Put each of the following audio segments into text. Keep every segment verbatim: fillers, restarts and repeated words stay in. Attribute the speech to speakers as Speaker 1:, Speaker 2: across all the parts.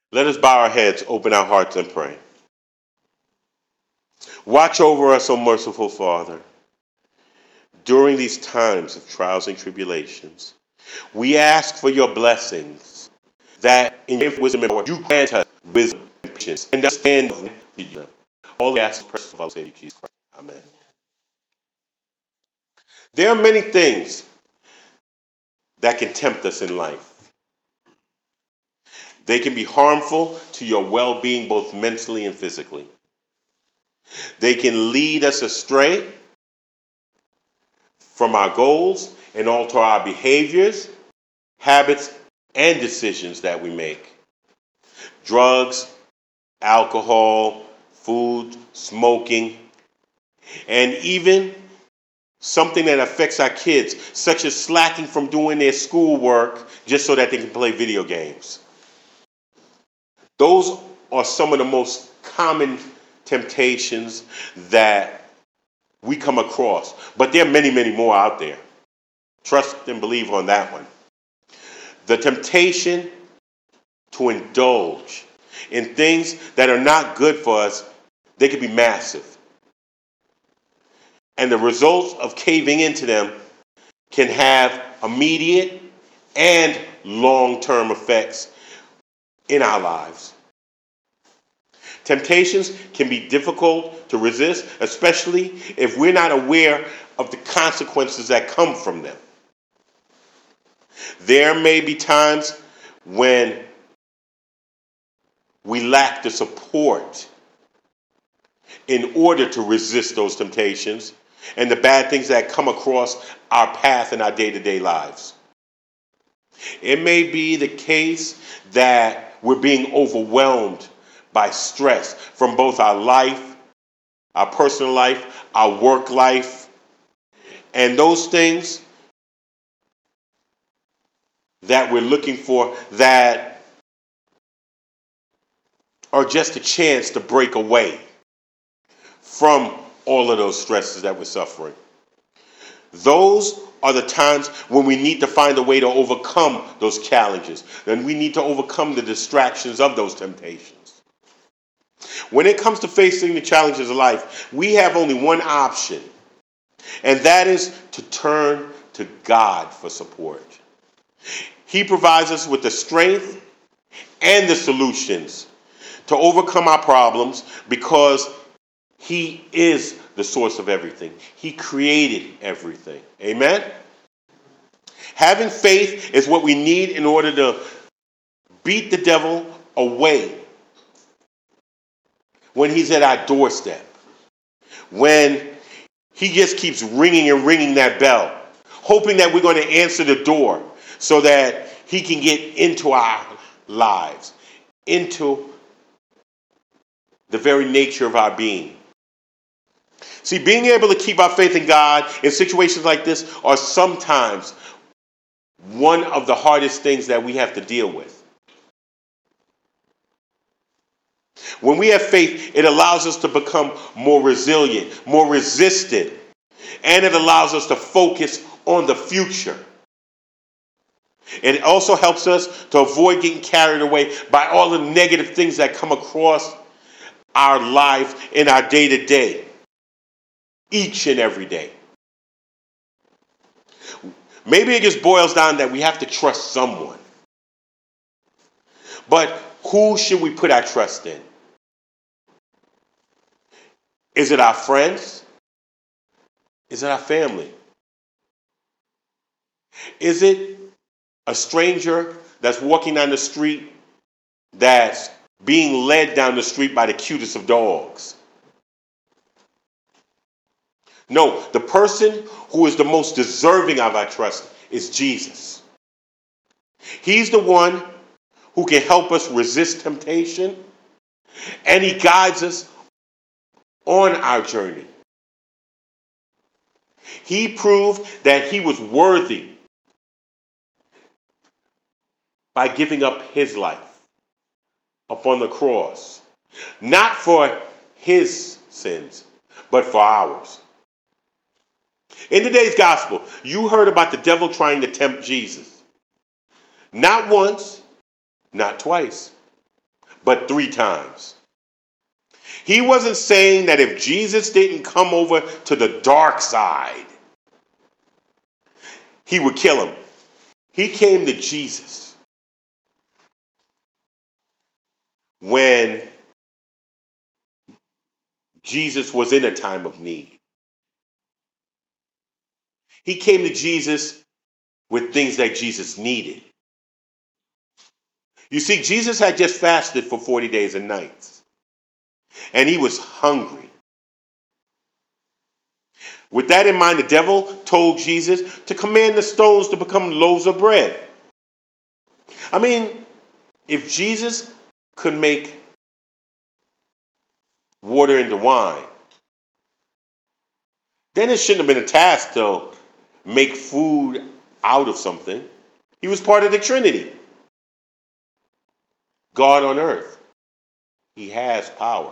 Speaker 1: Let us bow our heads, open our hearts, and pray. Watch over us, O merciful Father, during these times of trials and tribulations. We ask for your blessings, that in your wisdom and power you grant us wisdom and patience and understanding. All we ask in the precious of our Savior Jesus Christ. Amen. There are many things that can tempt us in life. They can be harmful to your well-being, both mentally and physically. They can lead us astray from our goals and alter our behaviors, habits, and decisions that we make. Drugs, alcohol, food, smoking, and even something that affects our kids, such as slacking from doing their schoolwork just so that they can play video games. Those are some of the most common temptations that we come across. But there are many, many more out there. Trust and believe on that one. The temptation to indulge in things that are not good for us, they can be massive. And the results of caving into them can have immediate and long-term effects in our lives. Temptations can be difficult to resist, especially if we're not aware of the consequences that come from them. There may be times when we lack the support in order to resist those temptations and the bad things that come across our path in our day-to-day lives. It may be the case that we're being overwhelmed by stress from both our life, our personal life, our work life, and those things that we're looking for that are just a chance to break away from all of those stresses that we're suffering. Those are the times when we need to find a way to overcome those challenges, and we need to overcome the distractions of those temptations. When it comes to facing the challenges of life, we have only one option, and that is to turn to God for support. He provides us with the strength and the solutions to overcome our problems because He is the source of everything. He created everything. Amen? Having faith is what we need in order to beat the devil away when he's at our doorstep. When he just keeps ringing and ringing that bell, hoping that we're going to answer the door so that he can get into our lives, into the very nature of our being. See, being able to keep our faith in God in situations like this are sometimes one of the hardest things that we have to deal with. When we have faith, it allows us to become more resilient, more resistant, and it allows us to focus on the future. It also helps us to avoid getting carried away by all the negative things that come across our life in our day-to-day, each and every day. Maybe it just boils down that we have to trust someone. But who should we put our trust in? Is it our friends? Is it our family? Is it a stranger that's walking down the street that's being led down the street by the cutest of dogs? No, the person who is the most deserving of our trust is Jesus. He's the one who can help us resist temptation, and he guides us on our journey. He proved that he was worthy by giving up his life upon the cross, not for his sins, but for ours. In today's gospel, you heard about the devil trying to tempt Jesus. Not once, not twice, but three times. He wasn't saying that if Jesus didn't come over to the dark side, he would kill him. He came to Jesus when Jesus was in a time of need. He came to Jesus with things that Jesus needed. You see, Jesus had just fasted for forty days and nights, and he was hungry. With that in mind, the devil told Jesus to command the stones to become loaves of bread. I mean, if Jesus could make water into wine, then it shouldn't have been a task to make food out of something. He was part of the Trinity. God on earth. He has power.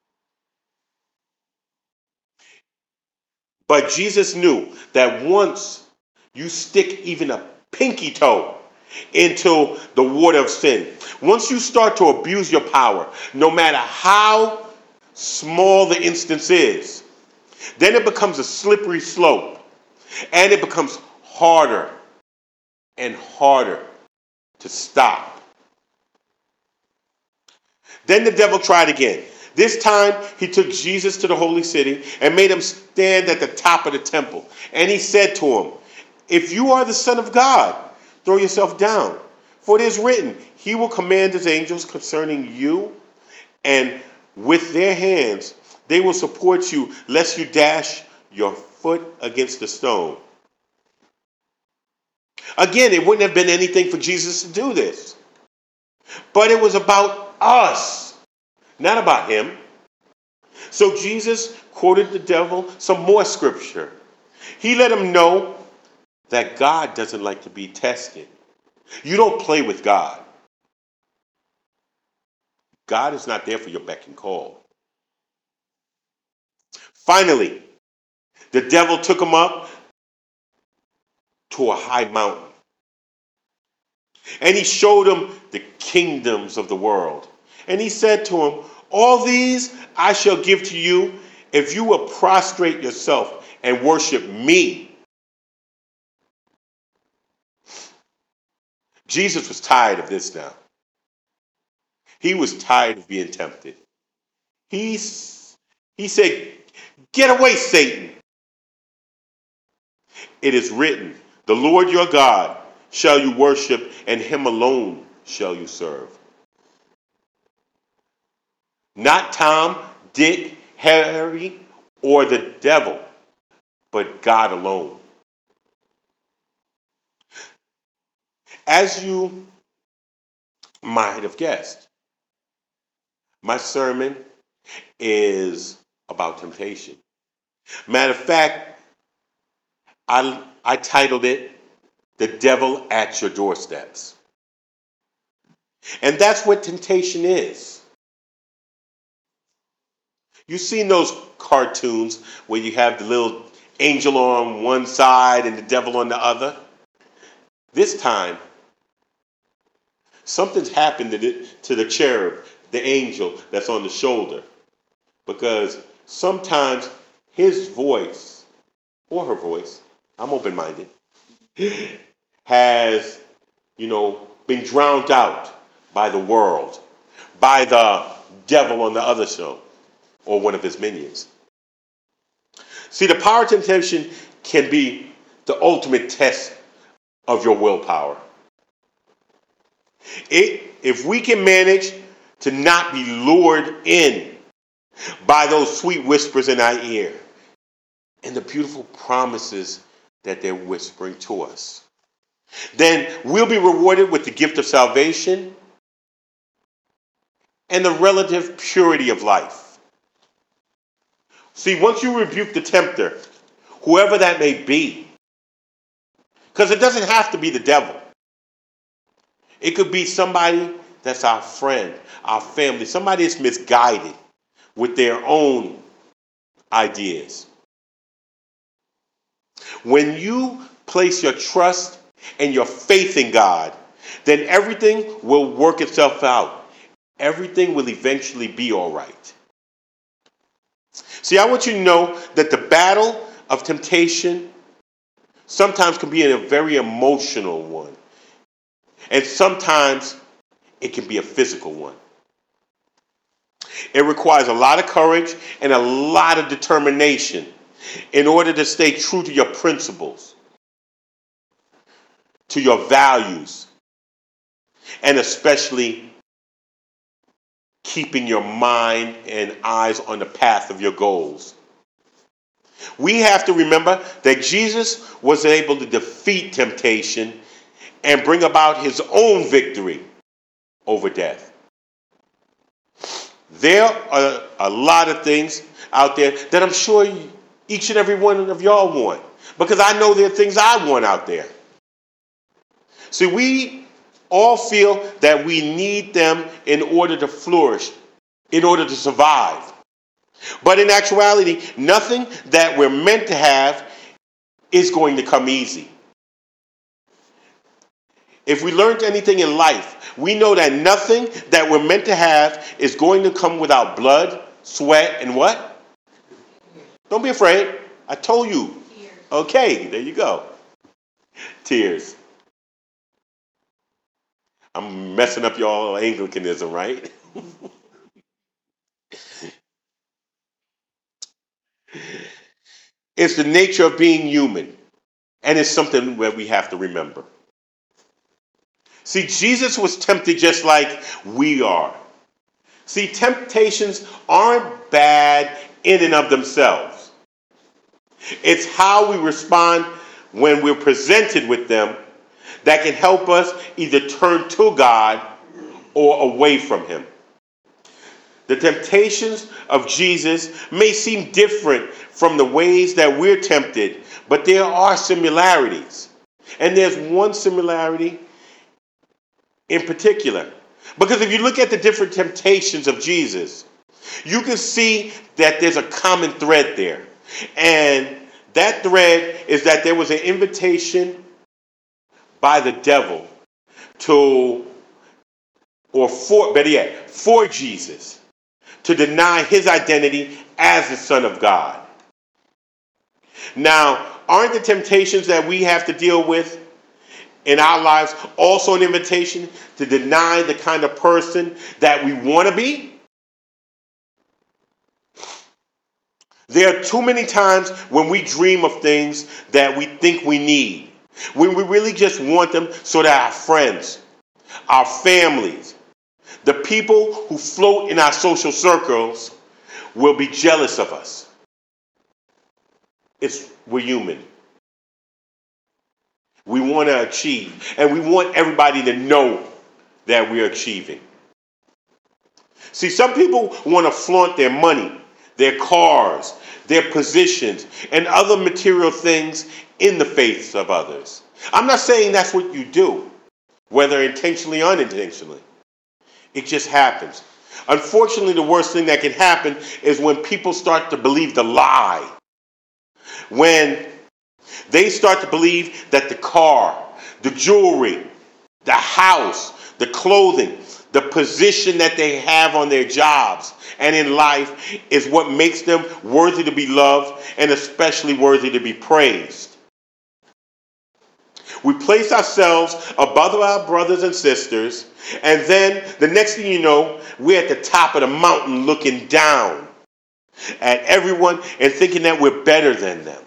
Speaker 1: But Jesus knew that once you stick even a pinky toe into the water of sin, once you start to abuse your power, no matter how small the instance is, then it becomes a slippery slope, and it becomes harder and harder to stop. Then the devil tried again. This time, he took Jesus to the holy city and made him stand at the top of the temple. And he said to him, "If you are the Son of God, throw yourself down. For it is written, he will command his angels concerning you, and with their hands they will support you, lest you dash your foot against a stone." Again, it wouldn't have been anything for Jesus to do this. But it was about us, not about him. So Jesus quoted the devil some more scripture. He let him know that God doesn't like to be tested. You don't play with God. God is not there for your beck and call. Finally, the devil took him up to a high mountain. And he showed him the kingdoms of the world. And he said to him, "All these I shall give to you if you will prostrate yourself and worship me." Jesus was tired of this now. He was tired of being tempted. He, he said, "Get away, Satan. It is written, the Lord your God shall you worship, and him alone shall you serve." Not Tom, Dick, Harry, or the devil, but God alone. As you might have guessed, my sermon is about temptation. Matter of fact, I, I titled it, "The Devil at Your Doorsteps." And that's what temptation is. You've seen those cartoons where you have the little angel on one side and the devil on the other? This time, something's happened to the, to the cherub, the angel that's on the shoulder. Because sometimes his voice, or her voice, I'm open-minded, has, you know, been drowned out by the world, by the devil on the other show, or one of his minions. See, the power of temptation can be the ultimate test of your willpower. It, if we can manage to not be lured in by those sweet whispers in our ear and the beautiful promises that they're whispering to us, then we'll be rewarded with the gift of salvation and the relative purity of life. See, once you rebuke the tempter, whoever that may be, because it doesn't have to be the devil. It could be somebody that's our friend, our family, somebody that's misguided with their own ideas. When you place your trust and your faith in God, then everything will work itself out. everything will eventually be all right. See, I want you to know that the battle of temptation sometimes can be a very emotional one. And sometimes it can be a physical one. It requires a lot of courage and a lot of determination in order to stay true to your principles, to your values, and especially keeping your mind and eyes on the path of your goals. We have to remember that Jesus was able to defeat temptation and bring about his own victory over death. There are a lot of things out there that I'm sure each and every one of y'all want, because I know there are things I want out there. See, we all feel that we need them in order to flourish, in order to survive. But in actuality, nothing that we're meant to have is going to come easy. If we learned anything in life, we know that nothing that we're meant to have is going to come without blood, sweat, and what? Don't be afraid. I told you. Tears. Okay, there you go. Tears. I'm messing up your Anglicanism, right? It's the nature of being human, and it's something that we have to remember. See, Jesus was tempted just like we are. See, temptations aren't bad in and of themselves. It's how we respond when we're presented with them that can help us either turn to God or away from him. The temptations of Jesus may seem different from the ways that we're tempted, but there are similarities. And there's one similarity in particular. Because if you look at the different temptations of Jesus, you can see that there's a common thread there. And that thread is that there was an invitation by the devil to, or for, better yet, for Jesus to deny his identity as the Son of God. Now, aren't the temptations that we have to deal with in our lives also an invitation to deny the kind of person that we want to be? There are too many times when we dream of things that we think we need, when we really just want them so that our friends, our families, the people who float in our social circles will be jealous of us. It's, we're human. We want to achieve, and we want everybody to know that we're achieving. See, some people want to flaunt their money, their cars, their positions, and other material things in the face of others. I'm not saying that's what you do, whether intentionally or unintentionally. It just happens. Unfortunately, the worst thing that can happen is when people start to believe the lie. When they start to believe that the car, the jewelry, the house, the clothing, the position that they have on their jobs and in life is what makes them worthy to be loved and especially worthy to be praised. We place ourselves above our brothers and sisters, and then the next thing you know, we're at the top of the mountain looking down at everyone and thinking that we're better than them.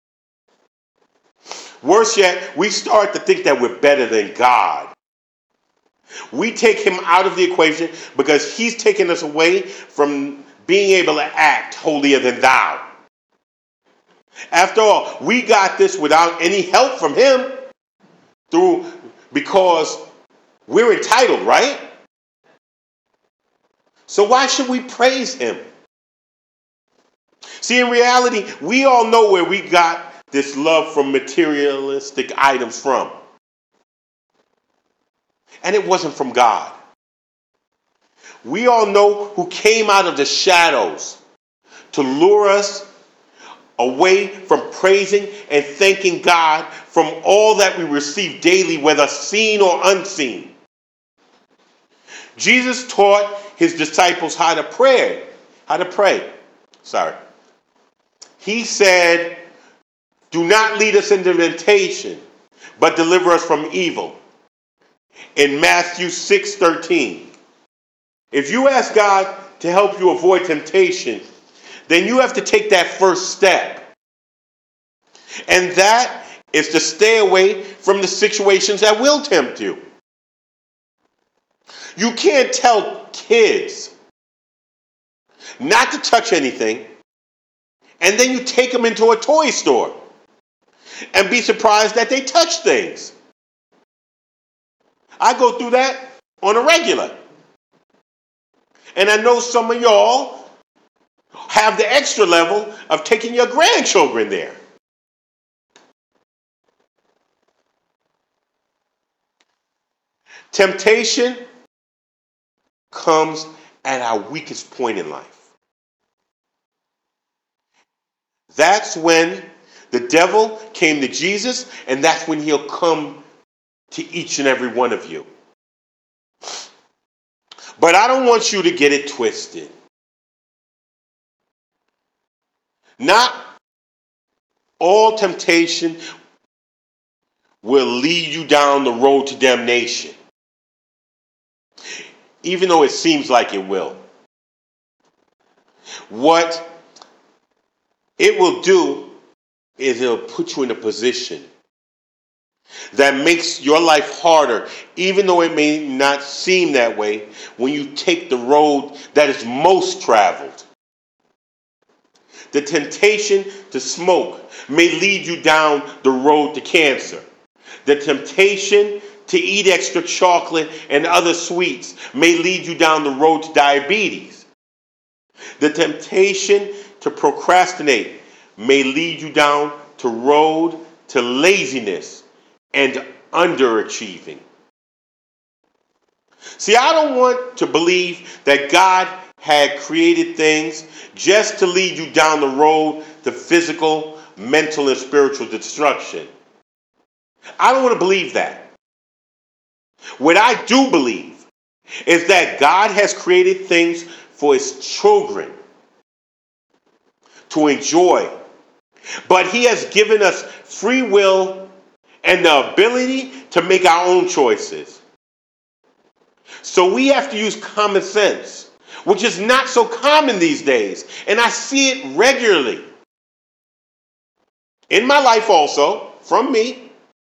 Speaker 1: Worse yet, we start to think that we're better than God. We take him out of the equation because he's taken us away from being able to act holier than thou. After all, we got this without any help from him through because we're entitled, right? So why should we praise him? See, in reality, we all know where we got this love from materialistic items from. And it wasn't from God. We all know who came out of the shadows to lure us away from praising and thanking God from all that we receive daily, whether seen or unseen. Jesus taught his disciples how to pray. How to pray. Sorry. He said, do not lead us into temptation, but deliver us from evil. In Matthew six thirteen. If you ask God to help you avoid temptation, then you have to take that first step. And that is to stay away from the situations that will tempt you. You can't tell kids not to touch anything, and then you take them into a toy store and be surprised that they touch things. I go through that on a regular. And I know some of y'all have the extra level of taking your grandchildren there. Temptation comes at our weakest point in life. That's when the devil came to Jesus, and that's when he'll come to each and every one of you. But I don't want you to get it twisted. Not all temptation will lead you down the road to damnation, even though it seems like it will. What it will do is it'll put you in a position that makes your life harder, even though it may not seem that way, when you take the road that is most traveled. The temptation to smoke may lead you down the road to cancer. The temptation to eat extra chocolate and other sweets may lead you down the road to diabetes. The temptation to procrastinate may lead you down the road to laziness and underachieving. See, I don't want to believe that God had created things just to lead you down the road to physical, mental, and spiritual destruction. I don't want to believe that. What I do believe is that God has created things for his children to enjoy, but he has given us free will and the ability to make our own choices. So we have to use common sense, which is not so common these days. And I see it regularly. In my life also, from me.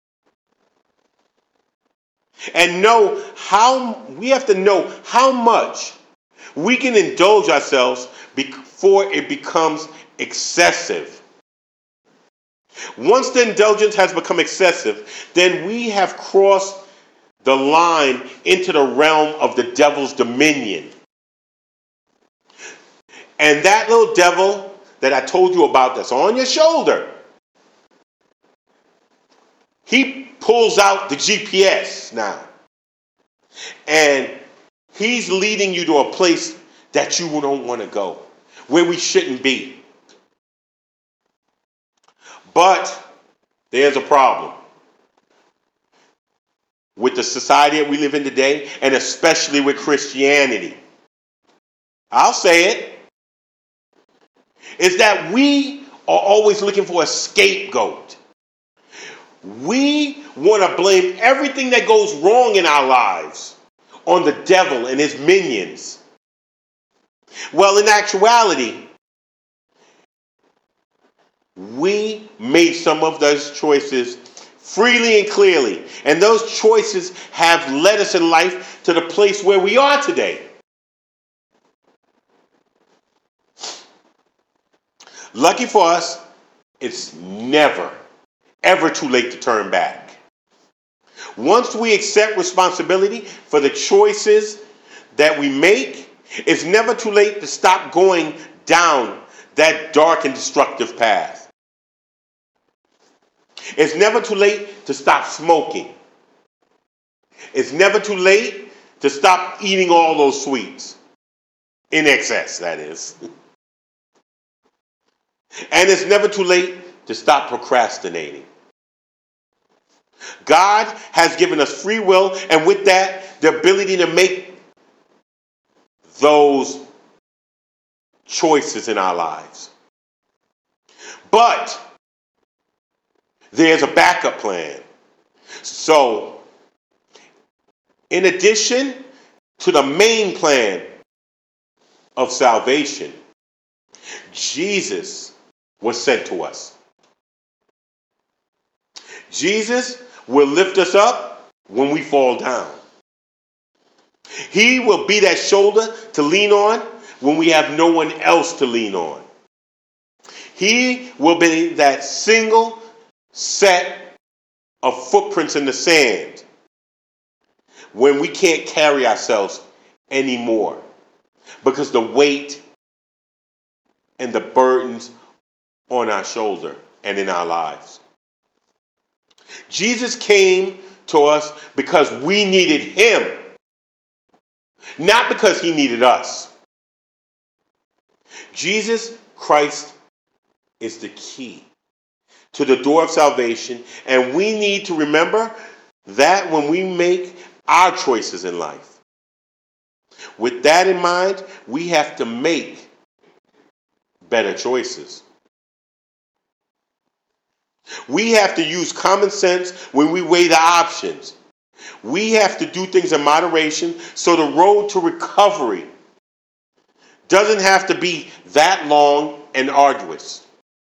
Speaker 1: And know how, we have to know how much we can indulge ourselves before it becomes excessive. Once the indulgence has become excessive, then we have crossed the line into the realm of the devil's dominion. And that little devil that I told you about that's on your shoulder, he pulls out the G P S now. And he's leading you to a place that you don't want to go, where we shouldn't be. But there's a problem with the society that we live in today, and especially with Christianity. I'll say it. Is that we are always looking for a scapegoat. We want to blame everything that goes wrong in our lives on the devil and his minions. Well, in actuality, we made some of those choices freely and clearly. And those choices have led us in life to the place where we are today. Lucky for us, it's never, ever too late to turn back. Once we accept responsibility for the choices that we make, it's never too late to stop going down that dark and destructive path. It's never too late to stop smoking. It's never too late to stop eating all those sweets. In excess, that is. And it's never too late to stop procrastinating. God has given us free will, and with that, the ability to make those choices in our lives. But there's a backup plan. So, in addition to the main plan of salvation, Jesus was sent to us. Jesus will lift us up when we fall down. He will be that shoulder to lean on when we have no one else to lean on. He will be that single set of footprints in the sand when we can't carry ourselves anymore because the weight and the burdens on our shoulder and in our lives. Jesus came to us because we needed him, not because he needed us. Jesus Christ is the key to the door of salvation, and we need to remember that when we make our choices in life. With that in mind, we have to make better choices. We have to use common sense when we weigh the options. We have to do things in moderation so the road to recovery doesn't have to be that long and arduous.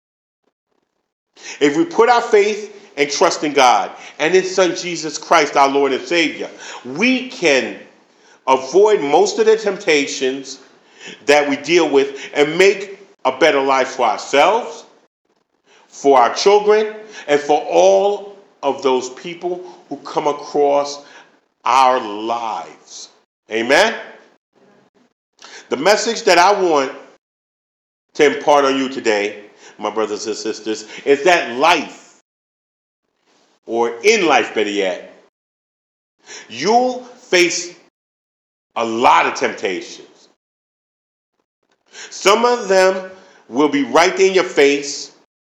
Speaker 1: If we put our faith and trust in God and His Son Jesus Christ, our Lord and Savior, we can avoid most of the temptations that we deal with and make a better life for ourselves, for our children, and for all of those people who come across our lives. Amen? The message that I want to impart on you today, my brothers and sisters, is that life, or in life better yet, you'll face a lot of temptations. Some of them will be right in your face,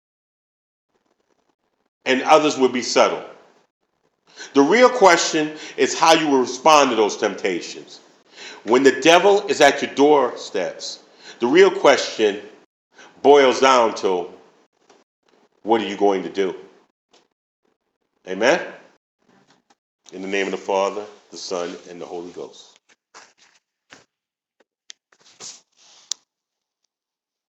Speaker 1: and others will be subtle. The real question is how you will respond to those temptations. When the devil is at your doorsteps, the real question boils down to, what are you going to do? Amen? In the name of the Father, the Son, and the Holy Ghost.